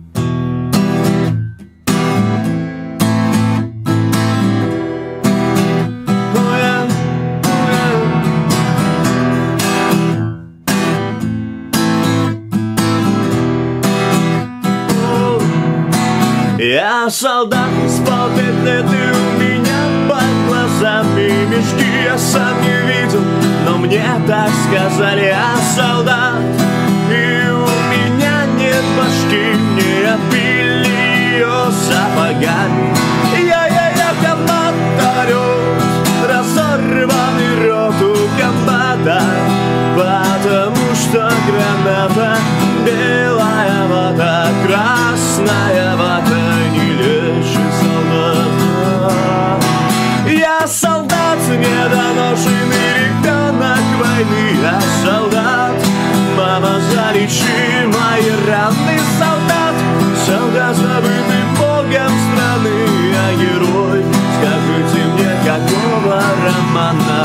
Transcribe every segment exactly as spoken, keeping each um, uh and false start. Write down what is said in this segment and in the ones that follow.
Я солдат, спал-пять лет, и у меня под глазами мешки. Я сам не видел, но мне так сказали. Я солдат, и у меня нет башки. Мне отбили ее сапогами. Я-я-я, комбат орёт, разорванный рот у комбата, потому что граната, белая вода, красная вода не лечит солдата. Я солдат, недоношенный ребенок войны. Я солдат, мама, залечи мои раны. Солдат, солдат, забытый богом страны. Я герой, скажите мне, какого романа?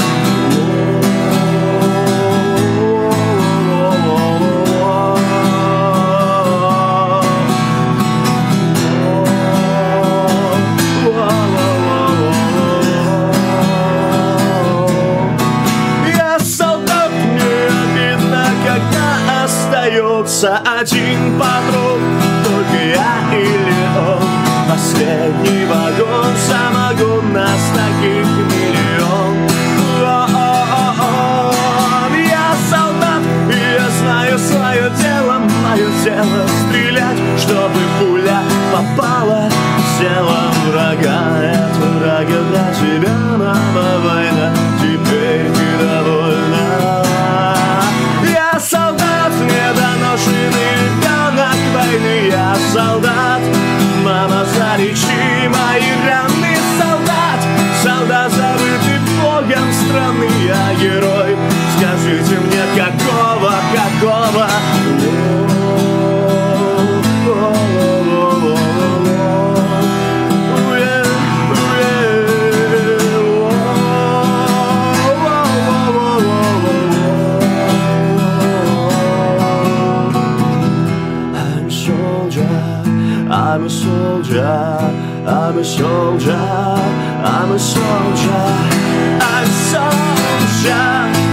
Остается один патрон, только я или он. Последний вагон, самогон, нас таких миллион. О-о-о-о. Я солдат, и я знаю свое дело. Мое дело стрелять, чтобы пуля попала в тело врага. Это врага для тебя, мама, война. Теперь ты довольна. Я солдат, недоношенный ребенок войны. Я солдат, мама, залечи мои раны. Солдат, солдат, забытый богом страны. Я герой, скажите мне, какого, какого? I'm a soldier, I'm a soldier, I'm a soldier, I'm a soldier.